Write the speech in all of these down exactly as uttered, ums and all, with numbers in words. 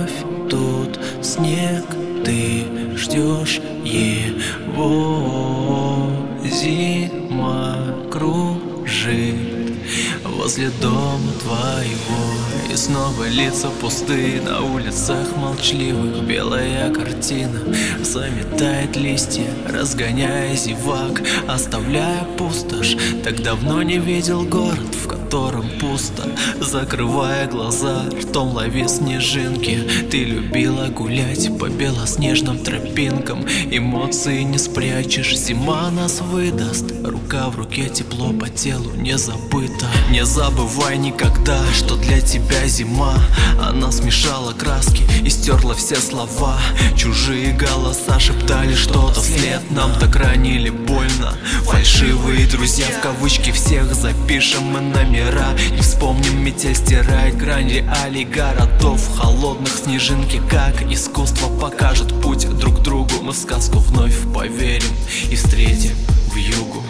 вновь тут снег, ты ждешь его. Зима кружит возле дома твоего, и снова лица пустые, на улицах молчаливых белая картина заметает листья, разгоняя зевак, оставляя пустошь. Так давно не видел город, в котором пусто. Закрывая глаза, ртом лови снежинки. Ты любила гулять по белоснежным тропинкам, эмоции не спрячешь, зима нас выдаст. Рука в руке, тепло по телу не забыто. Не забывай никогда, что для тебя зима. Она смешала краски и стерла все слова. Чужие голоса шептали что-то вслед, нам так ранили больно. Фальшивые друзья в кавычки всех запишем мы номера. Не вспомним, метель стирает грань реалий городов холодных. Снежинки как искусство покажет путь друг другу. Мы в сказку вновь поверим и встретим вьюгу.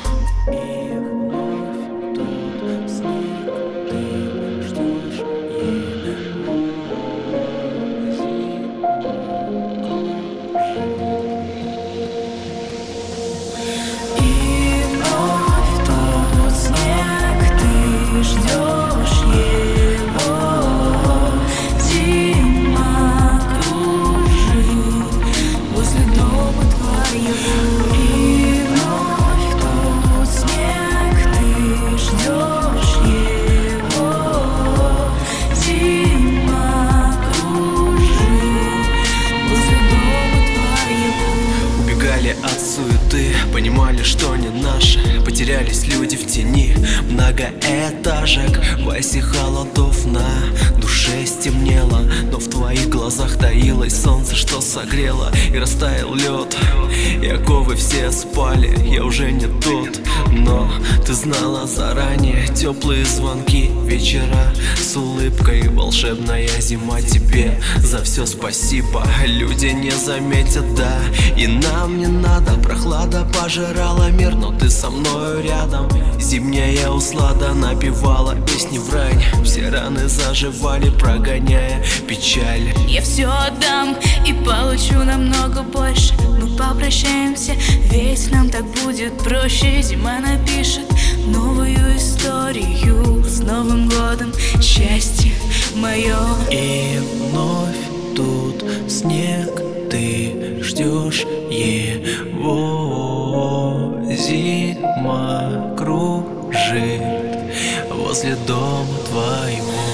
От суеты, понимали, что не наши. Потерялись люди в тени многоэтажек. В оси холодов на душе стемнело, но в твоих глазах таилось солнце, что согрело. И растаял лед, и оковы все спали. Я уже не тот, но ты знала заранее. Теплые звонки, вечера с улыбкой. Волшебная зима, тебе за все спасибо. Люди не заметят, да, и нам не надо. Прохлада пожирала мир, но ты со мною рядом. Зимняя услада напевала песни в рань. Все раны заживали, прогоняя печаль. Я все отдам и получу намного больше. Мы попрощаемся, ведь нам так будет проще. Зима напишет новую историю. С Новым годом счастье мое. И вновь тут снег, ты ждешь его. Зима кружит возле дома твоего.